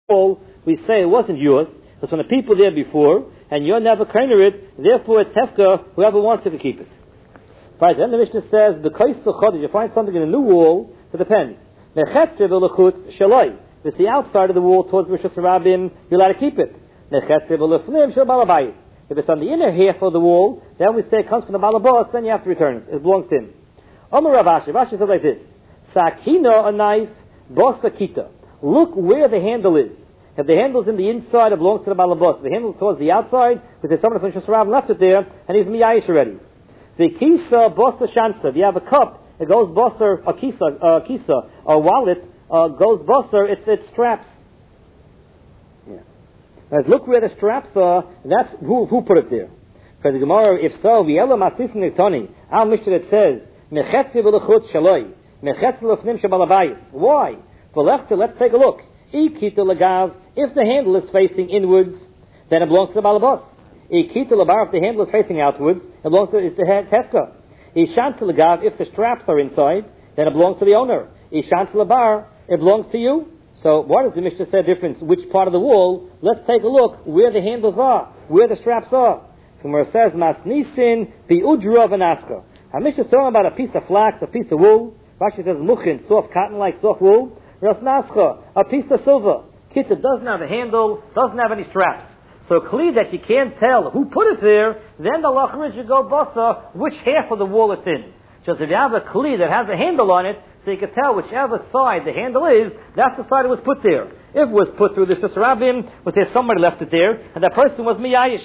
wall, we say it wasn't yours. It's from the people there before, and you're never cleaner it. Therefore, it's hefka. Whoever wants it to keep it. Right. Then the Mishnah says the kais l'chodesh. You find something in a new wall. So it depends. Mechetze v'lechutz shaloi. It's the outside of the wall towards Rishus Rabbim. You're allowed to keep it. Mechetze v'lefnim shel balabayis. If it's on the inner half of the wall, then we say it comes from the balabas. Then you have to return it. It belongs to him. Amar Rav Ashi. Rashi says like this: Sakina, a knife, bosa kita. Look where the handle is. If the handle's in the inside, it belongs to the balabas. If the handle's towards the outside, because someone from Rishus Rabbim left it there, and he's miyayish already. The kisa bosa shansa. If you have a cup, it goes bosa, a kisa, a wallet goes bosa. It's straps. Yeah. Now look where the straps are. That's who put it there. Because the Gemara, if so, v'yela masif nitoni. Our Mishnah that says mechetzi v'lechutz shaloi, mechetzi l'fnim shebalabayis. Why? Let's take a look. Ikita lagav. If the handle is facing inwards, then it belongs to the balabas. Ikita labar. If the handle is facing outwards, it belongs to the hefka. Ishant lagav. If the straps are inside, then it belongs to the owner. Ishant labar. It belongs to you. So, what does the Mishnah say difference? Which part of the wall? Let's take a look where the handles are, where the straps are. So, where it says masnisin bi'udra v'naska. Our Mishnah is talking about a piece of flax, a piece of wool. Rashi says muchin, soft cotton like soft wool. Rasnascha, a piece of silver. Kitcha doesn't have a handle, doesn't have any straps. So clear that you can't tell who put it there, then the lachar is you go basa which half of the wall it's in. Just if you have a kli that has a handle on it, so you can tell whichever side the handle is, that's the side it was put there. If it was put through the Rishus Rabbim, was there somebody left it there, and that person was miyayish.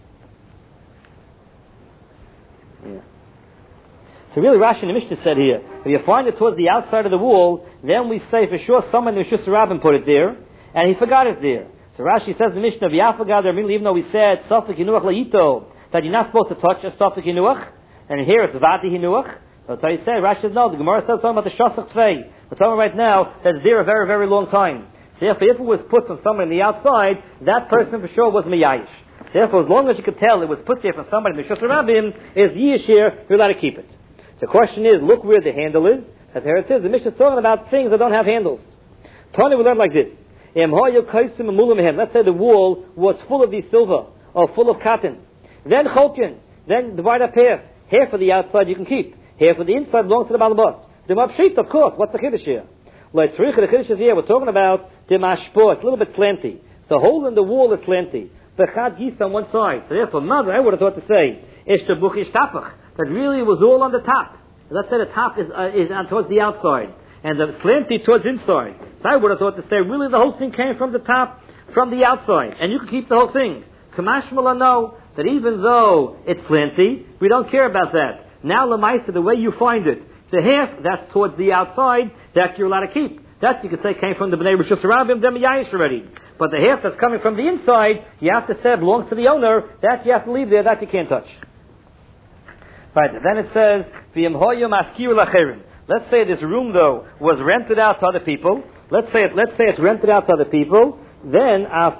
Yeah. So really Rashi and the Mishnah said here, if you find it towards the outside of the wall, then we say for sure someone in the Rishus Rabbim put it there, and he forgot it there. So Rashi says in the Mishnah, even though we said Safek Yinuach La'ito, that you're not supposed to touch a Safek Yinuach, and here it's Vati Yinuach. That's how you say. Rashi says no, the Gemara says talking about the Shasach Tzvei. We're talking right now that it's there a very, very long time. So therefore, if it was put from someone on the outside, that person for sure was miyayish. Therefore, as long as you could tell it was put there from somebody in the Rishus Rabbim, is yishir, you're allowed to keep it. The question is, look where the handle is. As here it says, the Mishnah is talking about things that don't have handles. Tony will learn like this. Let's say the wall was full of these silver, or full of cotton. Then cholkin, then divide up half. Half of the outside you can keep. Half of the inside belongs to the balabas. The mabshit, of course. What's the kiddush here? The kiddush is here. We're talking about the mashpo. It's a little bit slanty. The hole in the wall is slanty. The chad gis on one side. So therefore, mother, I would have thought to say, that really was all on the top. Let's say the top is on towards the outside, and the slanty towards inside. So I would have thought to say, really the whole thing came from the top, from the outside, and you can keep the whole thing. Kamashmala know that even though it's slanty, we don't care about that. Now lemaisa, the way you find it, the half that's towards the outside, that you're allowed to keep. That you could say came from the Bnei Rishus Rabbim, them yayish already. But the half that's coming from the inside, you have to say belongs to the owner. That you have to leave there. That you can't touch. Right. Then it says, let's say this room though was rented out to other people. Let's say it's rented out to other people. Then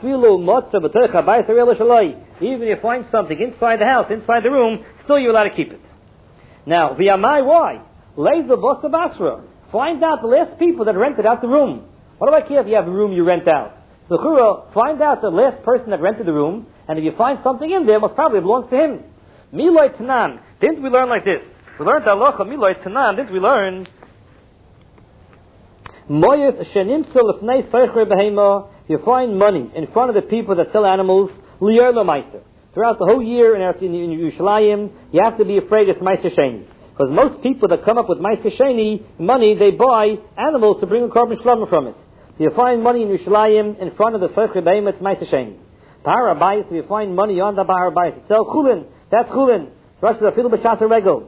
even if you find something inside the house, inside the room, still you're allowed to keep it. Now, v'yamai, why? Leiza bosa basra. Find out the last people that rented out the room. What do I care if you have a room you rent out? So, find out the last person that rented the room, and if you find something in there, most probably belongs to him. Miloi tanan. Didn't we learn like this? We learned halacha miloi tanan. Didn't we learn? Moyes shenimtza lefnei seicher behema. You find money in front of the people that sell animals. Liyer lo throughout the whole year in Yerushalayim, you have to be afraid it's Meiser Sheni. Because most people that come up with Meiser Sheni money, they buy animals to bring a korban shlamim from it. So you find money in Yerushalayim in front of the Seicher Behem, it's Meiser Sheni. Bahar Abayis, if you find money on the Bahar Abayis itself, Chulin, that's Chulin. So Rashi says, Afilu b'shas regel.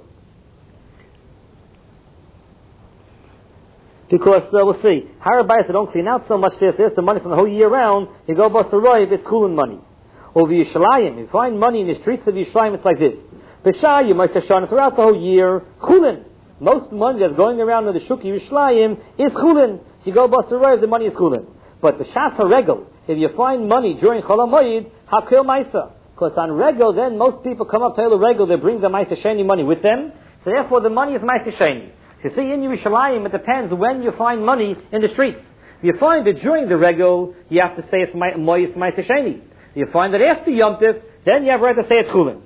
Because we'll see, Har Abayis, I don't clean out so much there's the money from the whole year round, you go bust a roiv, it's Chulin money. Over Yerushalayim, you find money in the streets of Yerushalayim, it's like this. B'shayim, throughout the whole year, Chulin. Most money that's going around in the Shuk Yerushalayim is Chulin. So you go bust a roiv, the money is Chulin. But b'shas regel, if you find money during Chol HaMoed, Hakil Maisa. Because on regel, then most people come up to the regel, they bring the Meiser Sheni money with them. So therefore the money is Meiser Sheni. So you see, in Yerushalayim, it depends when you find money in the streets. You find that during the regel, you have to say it's Mois Ma'aseh Sheni. You find that after Yom Tif, then you have right to say it's Chulin.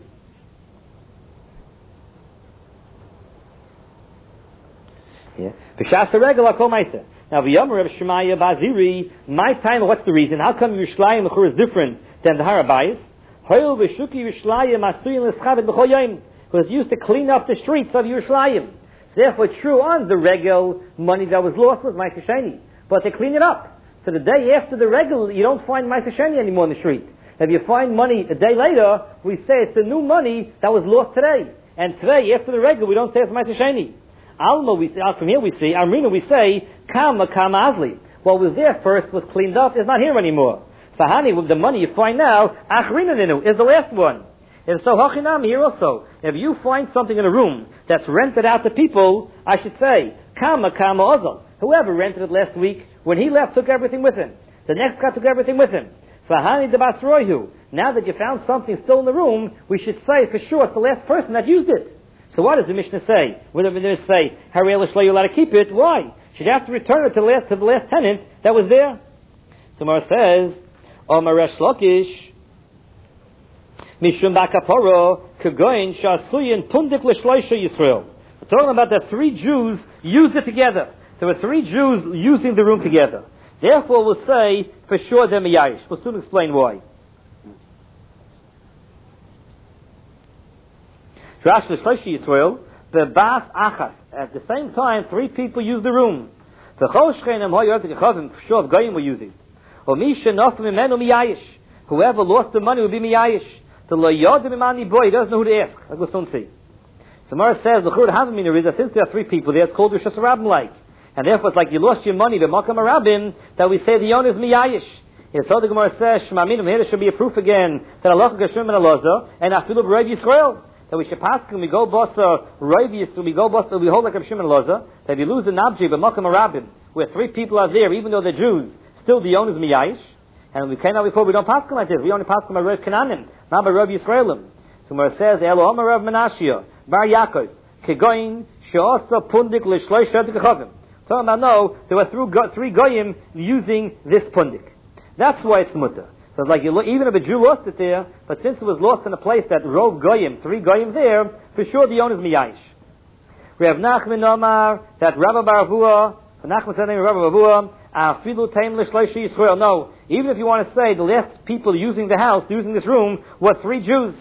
Yeah. B'shas regel Akol Ma'aseh. Now, v'yomer Reb Shemaya Baziri, my time, what's the reason? How come Yerushalayim L'chur is different than the Har HaBayis? Hoyel v'shuki Yerushalayim asuyin l'schabed b'chol yom. Because it used to clean up the streets of Yerushalayim. So therefore, true on the regel, money that was lost was Ma'aseh Sheni. But they clean it up. So the day after the regel, you don't find Ma'aseh Sheni anymore in the street. If you find money a day later, we say it's the new money that was lost today. And today, after the regel, we don't say it's Ma'aseh Sheni. Alma, we say, from here we see, Amrina, we say, Kama Azli. What was there first was cleaned up, is not here anymore. Fahani, with the money you find now, Achrina Ninu, is the last one. And so, Hachinam, here also, if you find something in a room that's rented out to people, I should say, Kama Azal. Whoever rented it last week, when he left, took everything with him. The next guy took everything with him. Fahani de Basroihu. Now that you found something still in the room, we should say for sure it's the last person that used it. So what does the Mishnah say? When the Mishnah say, Harei L'shlo, you're allowed to keep it, why? Should you have to return it to the last tenant that was there? Tomorrow says, Omar Resh Lakish, Mishum Bakaporo, Kagoin, Shasuyin, Pundik L'shloisha Yisrael. We're talking about that 3 Jews used it together. There were 3 Jews using the room together. Therefore, we'll say, for sure, they're Miyayish. We'll soon explain why. Rashi L'shloisha Yisrael, the Bas Achas. At the same time, 3 people use the room. The Chol Shchenim Hoyot Gechavim, for sure, Goyim will use it. Or Misha Nofim Imenu Miyayish. Whoever lost the money will be Miyayish. The Lo Yodim Imani Boy, he doesn't know who to ask. Like we'll soon see. So Mara says, the Chur Havamina is that since there are 3 people there, it's called Rishas Rabbim like. And therefore it's like you lost your money, the Makam Rabbim, that we say the owner is Miyayish. Yes, so the Gemara says, Shmaminim, here there should be a proof again, that Allah Gashim and Allah, and Afilu B'Rav Yisrael. That we should pass when we go bossa Ravius, we hold like Rav Shimon Loza, that if you lose the Nabji, but Makam Arabim, where 3 people are there, even though they're Jews, still the owner is Miyayish. And we came out before, we don't pass them like this. We only pass them by Rav Kananim, not by Rav Yisraelim. So where it says, Elo Omer Rav Menashia, Bar Yaakov, Kegoyin, Sheosa Pundik L'Shloish Shedik Chavim. Talking about, no, there were 3 Goyim using this Pundik. That's why it's Mutter. So it's like, even if a Jew lost it there, but since it was lost in a place that Rov Goyim, 3 Goyim there, for sure the owner is Miyayish. We have Nachman Omar, that Rabbi Baravua, Nachman said name Rabbi Baravua, Afilu Taim L'Shloish Yisrael. No, even if you want to say the last people using the house, using this room, were 3 Jews,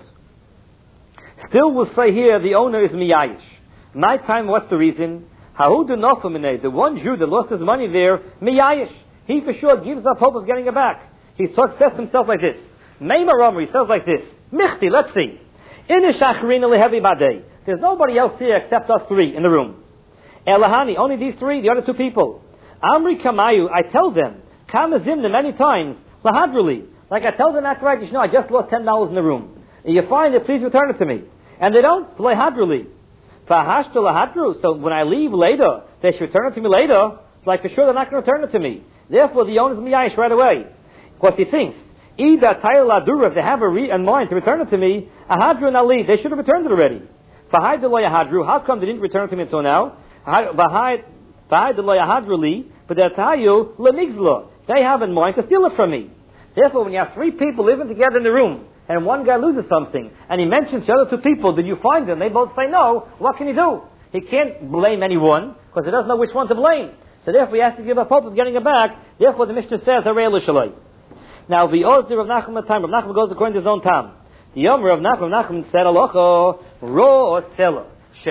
still we'll say here the owner is Miyayish. My time, what's the reason? Hahudu Nofamineh, the one Jew that lost his money there, Miyayish. He for sure gives up hope of getting it back. He says himself like this. Meimar Omer, he says like this. Michti, let's see. Inish Achrina Lehevi Badei. There's nobody else here except us 3 in the room. Elahani, only these 3, the other 2 people. Amri Kamayu, I tell them, Kamazimna many times, Lahadruli. Like I tell them after I just know, I just lost $10 in the room. And you find it, please return it to me. And they don't, Lahadruli. Fahashta Lahadru, so when I leave later, they should return it to me later. Like for sure they're not going to return it to me. Therefore the owner is Miyayish right away. Because he thinks, Ida Tayla Dura, if they have in mind to return it to me, Ahadru and Ali, they should have returned it already. Fahai Deloy Ahadru, how come they didn't return it to me until now? Fahai Deloy Ahadru Li, but they'll tell you, Lemigzla, they have in mind to steal it from me. Therefore, when you have 3 people living together in the room, and one guy loses something, and he mentions the other 2 people, did you find them? They both say no, what can he do? He can't blame anyone, because he doesn't know which one to blame. So therefore, he has to give up hope of getting it back. Therefore, the Mishnah says, Harei L'Shaloi. Now, the Ozer of Nachman time, Rav Nachman goes according to his own time. The Omer of Nachman said, Alocho, Ro Tzela,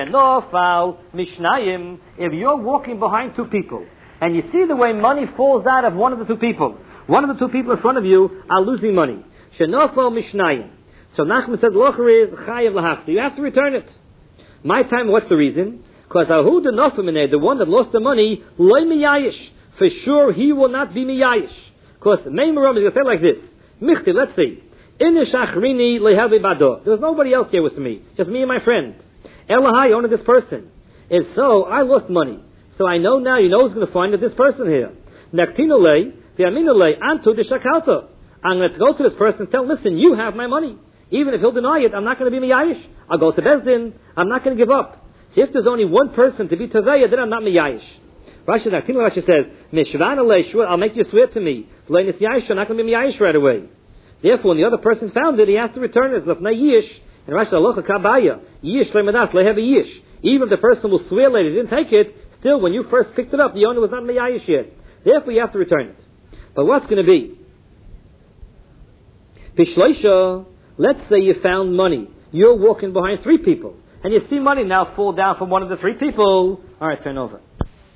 Shenofal Mishnayim. If you're walking behind 2 people, and you see the way money falls out of one of the 2 people, one of the 2 people in front of you are losing money. Shenofal Mishnayim. So Nachman says, Locher is Chayav Lahafti. You have to return it. My time, what's the reason? Because Ahu the Nofamine, the one that lost the money, Loi Miyayish. For sure, he will not be Miyayish. Because Meimaram is going to say like this. Michti, let's see. Inish Achrini Lehavi Bado. There's nobody else here with me. Just me and my friend. Elahai, only this person. If so, I lost money. So I know now, you know who's going to find it, this person here. Naktinole, Viaminole, Antu de Shakalta. I'm going to go to this person and tell, listen, you have my money. Even if he'll deny it, I'm not going to be Miyayish. I'll go to Bezdin. I'm not going to give up. So if there's only one person to be Taveya, then I'm not Miyayish. Rashi says, I'll make you swear to me. I'm not going to be miyayish right away. Therefore, when the other person found it, he has to return it. And Rashi says, even if the person will swear later he didn't take it, still, when you first picked it up, the owner was not miyayish yet. Therefore, you have to return it. But what's going to be? Pishloisha, let's say you found money. You're walking behind 3 people. And you see money now fall down from one of the 3 people. All right, turn over.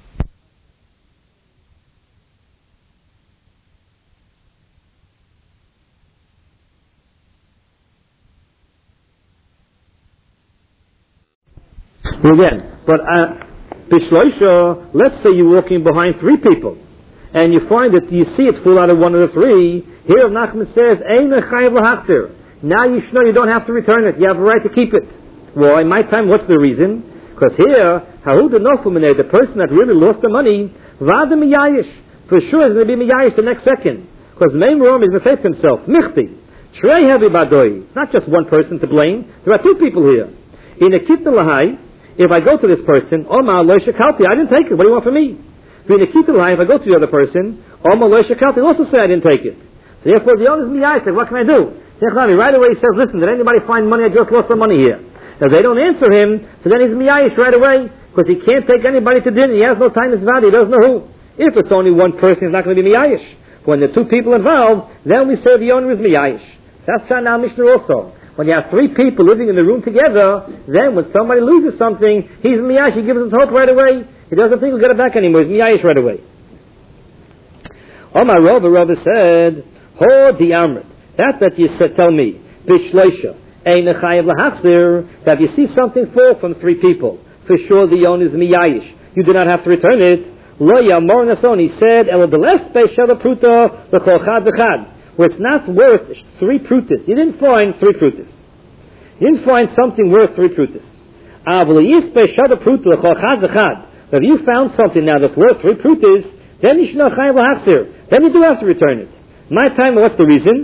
Again, but Pishloisha, let's say you're walking behind 3 people. And you find that you see it fall out of one of the 3. Here Nachman says, now you should know you don't have to return it. You have a right to keep it. Well, in my time, what's the reason? Because here, the person that really lost the money, for sure is going to be miyayish the next second. Because main Rom is going to say to himself, Michti, Shrei Heavy Badoi. It's not just one person to blame. There are 2 people here. In a Kitna Lahai, if I go to this person, Omar Loisha Kalpi, I didn't take it. What do you want from me? In a Kitna Lahai, if I go to the other person, Omar Loisha Kalpi, also say I didn't take it. So therefore, the owner is miyayish. What can I do? Right away he says, listen, did anybody find money? I just lost some money here. If they don't answer him, so then he's miyayish right away, because he can't take anybody to dinner. He has no time, his value, he doesn't know who. If it's only one person, he's not going to be miyayish. When there are 2 people involved, then we say the owner is miyayish. That's Shana now Mishnah also. When you have 3 people living in the room together, then when somebody loses something, he's miyayish, he gives us hope right away. He doesn't think we'll get it back anymore, he's miyayish right away. Omar Rabba said, Ho di Amrit. That you said, tell me, Bishleisha, that if you see something fall from 3 people, for sure the owner is miyayish. You do not have to return it. Lo yamor nason, he said, where it's not worth 3 prutas. You didn't find 3 prutas. You didn't find something worth 3 prutas. But if you found something now that's worth 3 prutas, then you should not chayav lahachzir. Then you do have to return it. My time, what's the reason?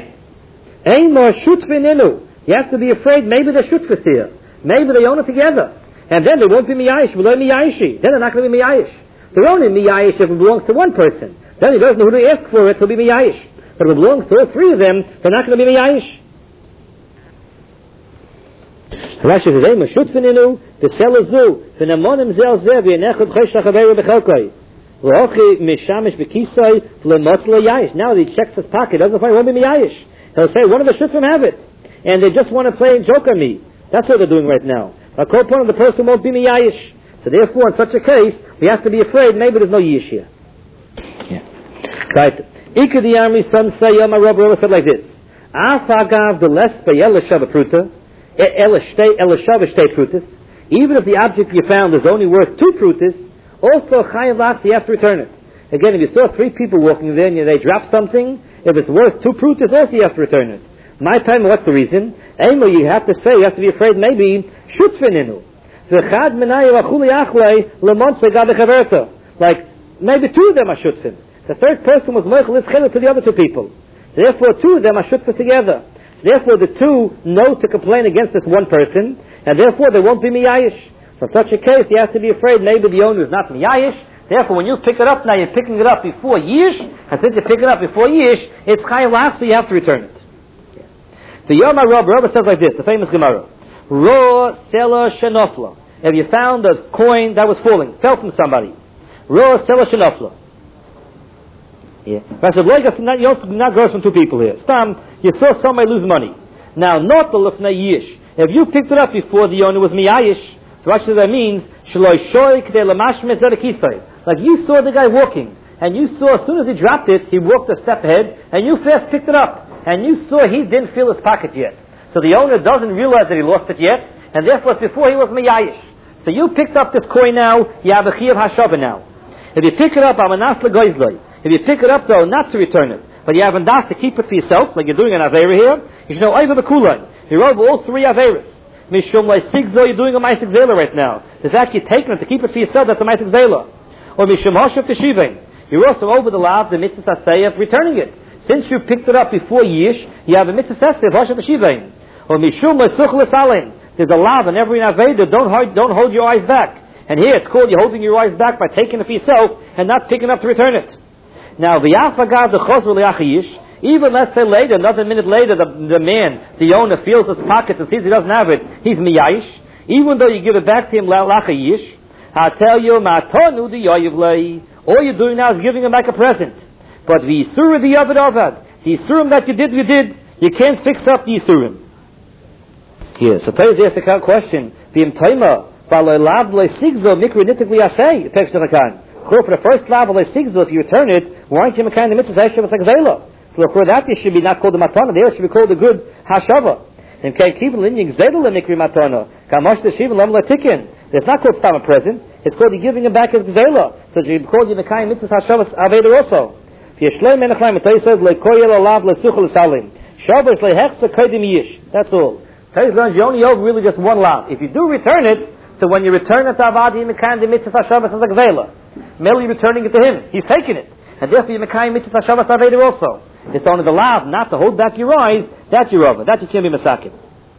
You have to be afraid maybe they're shutfas here. Maybe they own it together. And then they won't be miyayish. Then they're not going to be miyayish. They're only miyayish if it belongs to one person. Then he doesn't know who to ask for it, he'll be miyayish. But if it belongs to all 3 of them, they're not going to be miyayish. Rashi says, the seller zu, v'namonim zel zeh, v'yenechad chosh lachaveru b'chelkoi. Now that he checks his pocket, doesn't find, won't be miyayish. He'll say, one of the shutfim have it. And they just want to play and joke on me. That's what they're doing right now. A co-opponent of the person won't be miyayish. So therefore, in such a case, we have to be afraid maybe there's no yish here. Yeah. Right. Ikad the army, some say, Yom HaRabba said like this. Afagav the less be'el shava pruta, el shava shtei prutas. Even if the object you found is only worth 2 prutas, also chayav lachs, you have to return it. Again, if you saw 3 people walking there and they drop something, if it's worth 2 prutas, also you have to return it. My time, what's the reason? You have to say, you have to be afraid maybe shutfininu. Like maybe 2 of them are shutfin. The 3rd person was moichel ischela to the other 2 people. So therefore 2 of them are shutfin together. So therefore the 2 know to complain against this one person, and therefore they won't be miyayish. So in such a case, you have to be afraid maybe the owner is not miyayish. Therefore, when you pick it up now, you're picking it up before yish, and since you pick it up before yish, it's chayav lach, so you have to return it. The Yom HaRabba says like this, the famous Gemara: Ro sela shenofla. If you found a coin that was falling, fell from somebody, Ro sela shenofla. Yeah. I said, you also do not grow from 2 people here. You saw somebody lose money. Now, not the lefnei yish. If you picked it up before the owner was miyayish, so actually that means like you saw the guy walking, and you saw as soon as he dropped it, he walked a step ahead, and you fast picked it up, and you saw he didn't feel his pocket yet. So the owner doesn't realize that he lost it yet, and therefore before he was miyayish. So you picked up this coin now, you have a chiyuv hashava now. If you pick it up, if you pick it up though, not to return it, but you have a das to keep it for yourself, like you're doing an avera here, you should know over the kulon. You're over all 3 averas. Mishum Sigzo, you're doing a Maisik Zela right now. The fact you're taking it to keep it for yourself, that's a Maisik Zela. Or Mishum Hoshev Teshivin. You're also over the lav, the mitzvah saseh of returning it. Since you picked it up before Yish, you have a mitzvah saseh of Hoshev Teshivin. Or Mishum Lesuch Lesalim. There's a lav in every Aveda, don't hold your eyes back. And here it's called you're holding your rice back by taking it for yourself and not picking up to return it. Now, even let's say later, another minute later, the man, the owner, feels his pockets and sees he doesn't have it, he's miyayish. Even though you give it back to him lachayish, I tell you, all you're doing now is giving him back a present. But the Yisurim the Yavad Avad, the Yisurim that you did, you can't fix up the Yisurim. Here, so Taiz asks the question, V'im Taima, V'aloy Loy Sigzo, Mikri Nitikli Asay, text of the Khan. For the first level, Loy Sigzo, if you return it, why aren't you Mekan the Mitzvah Hashem was like Zayla? So for that, it should be not called the Matana, there it should be called the good Hashava. And can't keep linking Zayla Mikri Matana, Kamash the Shiva Lam Latikin. It's not called Stam a present, it's called you giving him back as Zayla. So it should be called you Mekan Mitzvah Hashava Aveda also. Yeshlei Menachlaim, it says, Lekoyel Alav Lesuchel Salim. Shabbos Lehechza Kaidim Yish. That's all. Taiz learns you only owe really just one lav. If you do return it, so when you return it to Avadi Mekan the Mitzvah Shabbos as a Gvela, merely returning it to him, he's taking it. And therefore you Mekan Mitzvah Shabbos Aveda also. It's only the lav, not to hold back your eyes, that you're over. That you can't be masakin.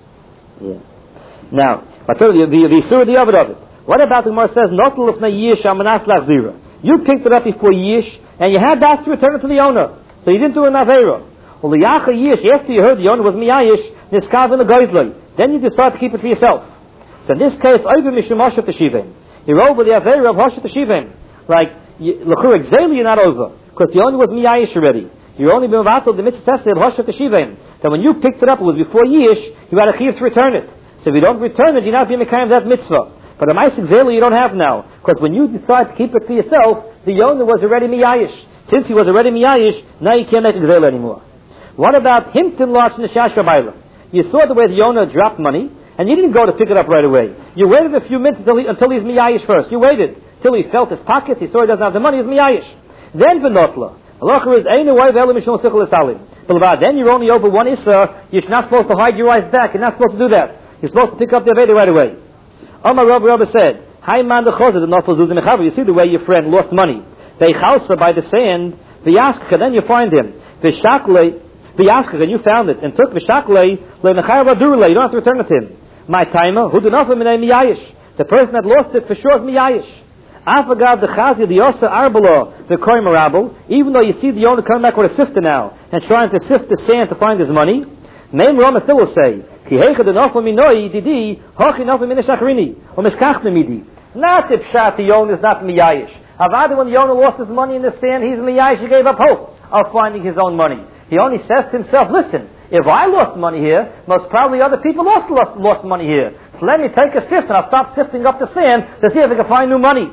Yeah. Now, I told you, the Surah the Avad of it. What about the Gemara says, Not Lufna Yish Amanas Lachzira. You picked it up before Yish, and you had that to return it to the owner. So you didn't do an Aveira. Well, the Yacha Yish, after you heard the owner was Miyayish, Niskav in the Goizloi. Then you decide to keep it for yourself. So in this case, over Mishum Hoshet Teshivim. You're over the Aveira of Hoshet Teshivim. Like, L'chur Exeli, you're not over. Because the owner was Miyayish already. You're only been vatal the mitzvah of Hoshet Teshivim. That when you picked it up, it was before Yish, you had a chiv to return it. So if you don't return it, you're not being Mekayim that mitzvah. But a Ma'aseh Exeli you don't have now. Because when you decide to keep it for yourself, the owner was already Miyayish. Since he was already Miyayish, now you can't make Exeli anymore. What about Himtin Losh in the Shash Kabayla? You saw the way the owner dropped money, and you didn't go to pick it up right away. You waited a few minutes until he's Miyayish first. You waited till he felt his pockets, he saw he doesn't have the money, he's Miyayish. Then V'notla. Allah is Einu Way V'Elim Mishon Sichel Esalim. Then you're only over one Issa, you're not supposed to hide your eyes back, you're not supposed to do that. You're supposed to pick up the Aveda right away. Amar Rabbi said, Hai man the Chozah, the Nofel Zuzim Echavu. You see the way your friend lost money. They chalsa by the sand, V'yaskcha, then you find him. V'shakle, V'yaskcha, and you found it, and took V'shakle, Le'nechayah Vadurle, you don't have to return it to him. My timer, who do not for Miyayish. The person that lost it for sure is Miyayish. Afagav the Chazi, the Yosa Arbala, the Koy Marabel, even though you see the owner coming back with a sifter now, and trying to sift the sand to find his money, Meim Rama still will say, Ki heicha de nofel minoi didi, hochi nofel min shachrini, or mishkachne midi. Not if Pshat the owner is not Miyayish. Avada, when the owner lost his money in the sand, he's Miyayish, he gave up hope of finding his own money. He only says to himself, listen, if I lost money here, most probably other people lost money here. So let me take a sift and I'll stop sifting up the sand to see if I can find new money.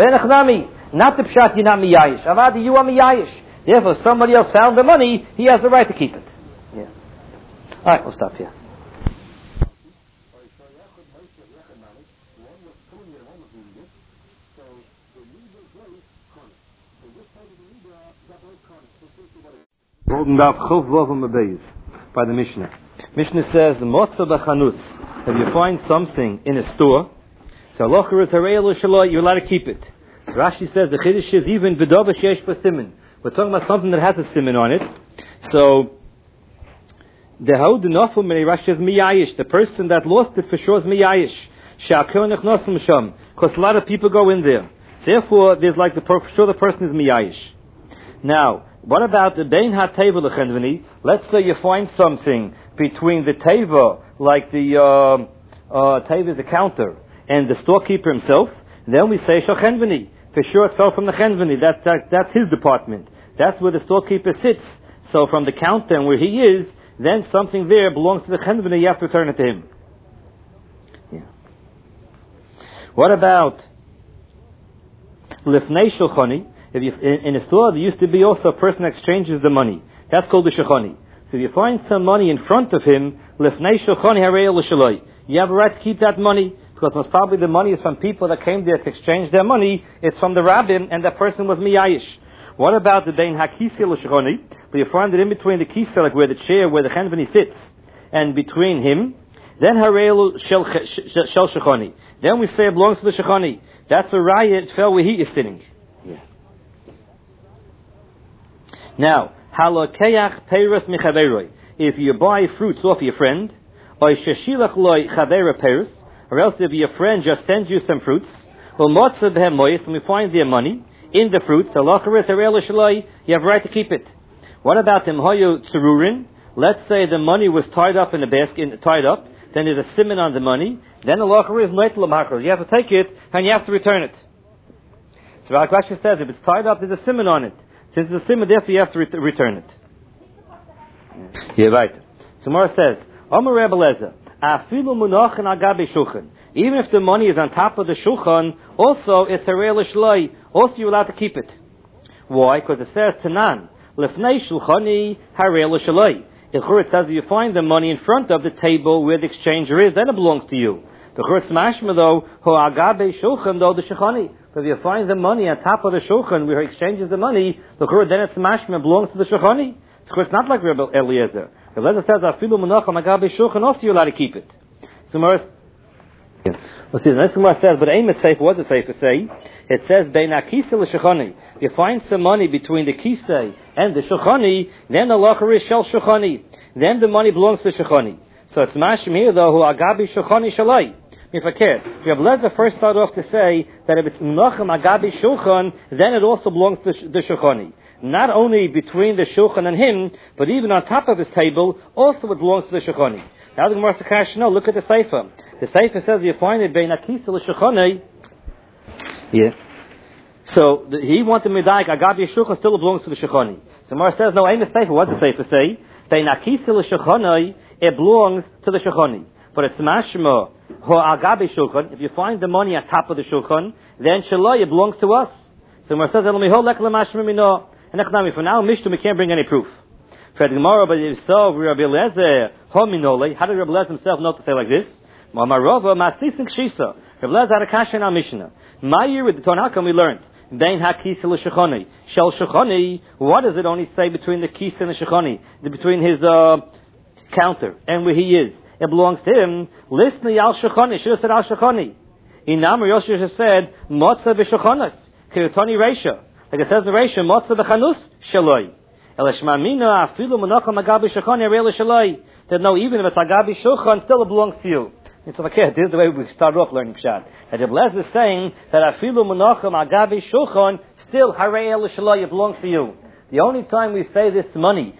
Not the Pshat, you're not Miyayish. Avada, you are Miyayish. Therefore, if somebody else found the money, he has the right to keep it. Yeah. Alright, we'll stop here. By the Mishnah. Mishnah says, Motza b'chanutz. If you find something in a store, so you're allowed to keep it. Rashi says the chiddush is even v'dova sheyesh b'simin. We're talking about something that has a simin on it. So the Rashi says miyayish. The person that lost it for sure is miyayish. Because a lot of people go in there. Therefore, there's like for sure the person is miyayish. Now, what about the Dein HaTeva L'Chendveni? Let's say you find something between the Teva, like the Teva is the counter, and the storekeeper himself. Then we say Shochenveni. For sure it fell from the Chenveni. That's his department. That's where the storekeeper sits. So from the counter and where he is, then something there belongs to the Chenveni. You have to return it to him. Yeah. What about Lifnei Shulchani? If you, in a store, there used to be also a person that exchanges the money. That's called the shulchani. So if you find some money in front of him, lefnei shulchani harei l'shaloi. You have a right to keep that money, because most probably the money is from people that came there to exchange their money. It's from the rabbin, and that person was miyayish. What about the bein hakisi l'shulchani? But you find it in between the kisa, like where the chair, where the chenveni sits, and between him, then harei shel shulchani. Then we say it belongs to the shulchani. That's a raya, it fell where he is sitting. Yeah. Now, halokeach peiros michaveroi. If you buy fruits off your friend, or sheshilach loy chavera peiros, or else if your friend just sends you some fruits, Well, motzah behem moyis, when we find their money in the fruits, halacharis harei l'shalai, you have a right to keep it. What about them hoyu tzerurin? Let's say the money was tied up in a basket, then there's a siman on the money, then halacharis noit l'machar. You have to take it, and you have to return it. So Rav Rashi says, if it's tied up, there's a siman on it. Since there's a siman, therefore you have to return it. Yeah, right. So Mara says, Amar Rebbe Lezer, afilu munachin agabe shulchan. Even if the money is on top of the shulchan, also it's harei l'shalai. Also you're allowed to keep it. Why? Because it says Tanan, lefnei shulchani harei l'shalai. It says if you find the money in front of the table where the exchanger is, then it belongs to you. The Church mashma though, ho agabe shulchan though the shulchani. But if you find the money on top of the shulchan where he exchanges the money, the Church then it's mashma belongs to the shulchani. It's not like Rebbe Eliezer. Eliezer says afilu munacham agabe shulchan, also you're allowed to keep it. So Well, see, the next Gemara says, but aim is safe. What does the safe say? It says, bein hakisei l'shulchani. If you find some money between the kisei and the shulchani, then the locher is shel shulchani. Then the money belongs to the shulchani. So it's mashim here, though, who agabi shulchani shalai. If I care, we have let the first start off to say that if it's munachim agabi shulchan, then it also belongs to the shulchani. Not only between the shulchan and him, but even on top of his table, also it belongs to the shulchani. Now the Gemara says, no, look at the Seifa. The Seifa says you find it bein hakisei l'shulchani. Yeah. So he wanted medayik agabi shulchan still belongs to the shulchani. So Gemara says, no, ain't the Seifa. What does the Seifa say? Bein hakisei l'shulchani, it belongs to the shulchani. But it's mashma ho agabi shulchan. If you find the money on top of the shulchan, then shalai it belongs to us. So Gemara says, and for now, Mishtum, we can't bring any proof. For the Gemara, but if so, Rabbi Eliezer, how did Rabbi Eliezer himself know to say like this? Mamarova, Masising Shisa. Rabbi Eliezer had a kasha in our Mishnah. My year with the Torah, how come we learned? Bein hakisei l'shulchani. Shel shulchani, what does it only say between the kisei and the shulchani? Between his counter and where he is. It belongs to him. Listen, al shulchani. Should have said al shulchani. Inamar Yoshua should have said, Motzah b'shulchanas. Kiritoni Reisha. Like it says in Reisha, Motzah b'chanus, shaloi. That no, even if it's agabi shulchan, still it belongs to you. It's okay. This is the way we start off learning Pshat. And Rebbe Lezer is saying that afilu munacham agabi shulchan, still harei l'shalai, it belongs to you. The only time we say this money